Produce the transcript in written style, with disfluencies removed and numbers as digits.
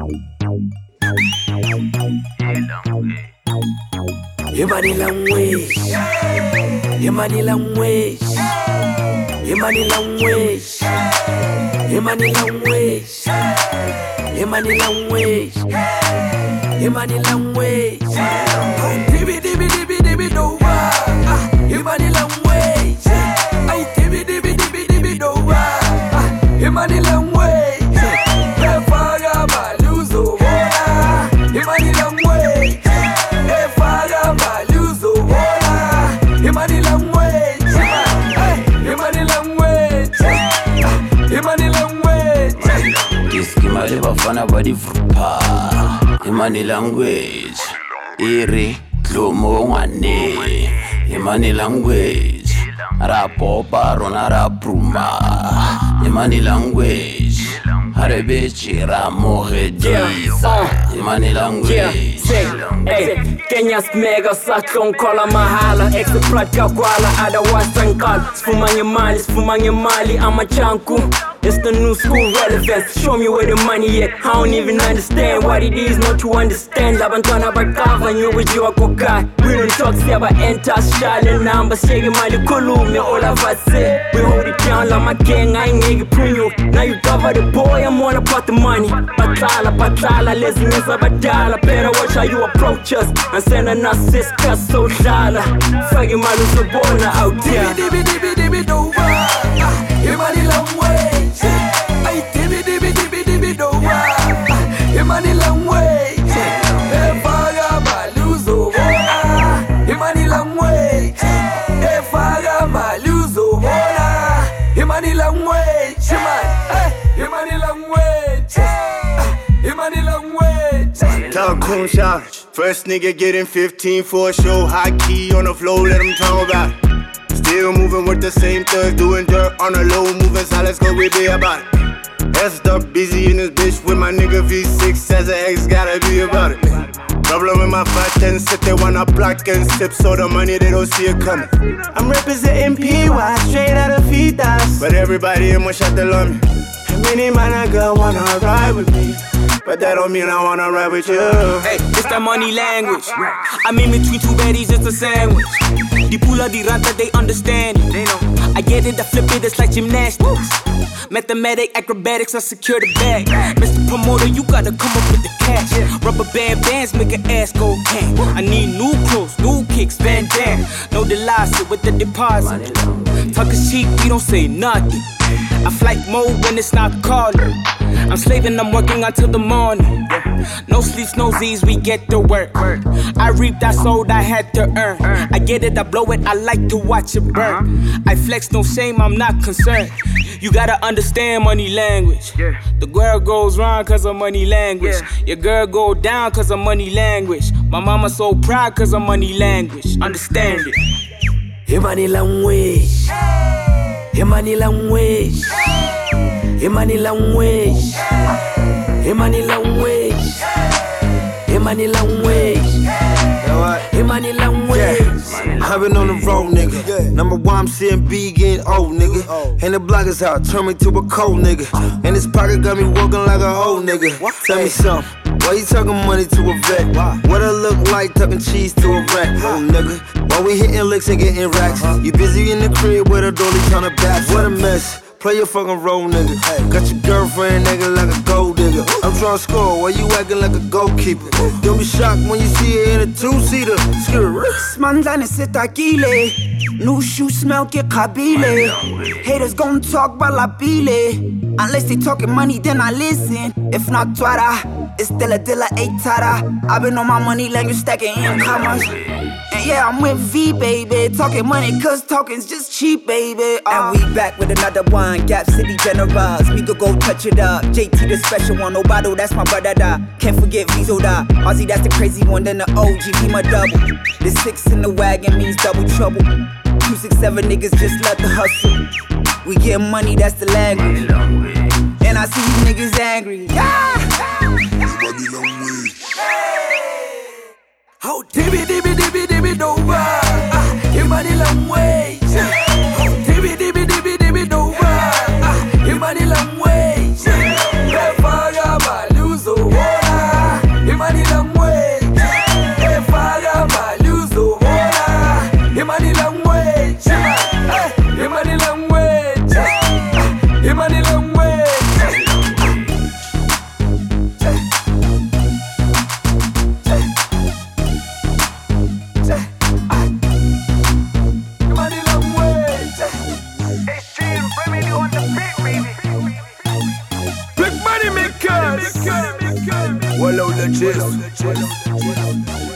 Money language. Your money language. Your money language. Your money language. Your money language. Your money language. Dibby dibby dibby dibby do. Your money language. Dibby dibby dibby dibby do. Your money language. Never maluzo. Your money language. Never maluzo. Your money language. Your money language. Your money language. Iskima leva fana body frupa. Your money language. Iri tlumo ngwane. Your money language. Rapo barona rapruma. Your money language. Harebechi ramogedisa. Your money language. Hey, Kenya's mega saklong kola mahala. Exe pratka kwala ada wasankal. Sfumanye mali ama chanku. It's the new school relevance. Show me where the money at. I don't even understand what it is not to understand. Labantwana bakava nyobujiwa koka. We don't talk say about enter shale number. Shege mali kulume all of us say. We hold it down like my gang. I ain't nigga premium. Now you cover the boy, I'm all about the money. Patala, laziness abadala. Better watch how you approach us. And send a narcissist cause so shala. Fucking malu sobona out there. Dibby dibby dibby do. Your money language. Dibby dibby dibby dibby do. Your money language. Never maluzo. Your money language. Never maluzo. Your money language. Your money language. Your money language. Talk cool shot. First nigga getting 15 for a show. High key on the floor, let him talk about it. Still moving with the same thugs, doing dirt on the low, moving silence, cause we be about it. Effed up, busy in this bitch with my nigga V6 as an ex, gotta be about it. Problem with my 510, sit they wanna block and sip, so the money they don't see it coming. I'm representing PY, straight out of Fitas. But everybody in my shot they love me. And many man I girl wanna ride with me. But that don't mean I wanna ride with you. Hey, it's that money language. I'm in between two baddies, just a sandwich. The pula, the ranta, they understand it. They know. I get it, I flip it, it's like gymnastics. Mathematic, acrobatics, I secure the bag. Mr. Promoter, you gotta come up with the cash. Rubber band bands make an ass go can. I need new clothes, new kicks, Van Damme. No deposit with the deposit. Talking cheap, we don't say nothing. I flight mode when it's not calling. I'm slaving, I'm working until the morning. No sleeps, no Z's, we get to work. I reap that soul I had to earn. I get it, I blow it, I like to watch it burn. I flex, no shame, I'm not concerned. You gotta understand money language. The girl goes round cause of money language. Your girl go down cause of money language. My mama so proud cause of money language. Understand it. Your money language. Your money language. Your money language. Your money language. Your money language. Your money language. I've been on the road, nigga. Number one, I'm seeing B getting old, nigga. And the block is how I turn me to a cold nigga. And this pocket got me walking like a old nigga. Tell me something. Why you talking money to a vet? What I look like tucking cheese to a rat? Oh, nigga. Why we hitting licks and getting racks? You busy in the crib with a dolly counter back. What a mess. Play your fucking role, nigga. Got your girlfriend acting like a gold digger. I'm trying to score while you acting like a goalkeeper. Don't be shocked when you see her in a two-seater. Smandlane sitakile. New shoe smell ke kabile. Haters gon' talk balabile. Unless they talking money, then I listen. If not twara, it's still a dilla eight-tara. I've been on my money language stacking incomers. And yeah, I'm with V, baby. Talking money, cause talking's just cheap, baby. And we back with another one. Gap City Generals. We could go touch it up. JT the special one. Obado, that's my brother. Da. Can't forget Vizo da. Ozzy, that's the crazy one. Then the OG, be my double. The 6 in the wagon means double trouble. 267 niggas just love the hustle. We get money, that's the language. And I see you niggas angry. Yeah. How dibby dibby dibby dibby do. Your money language. Dibby dibby dibby dibby do. Your money language. Never maluzo. Big money makers. Well, out the chase.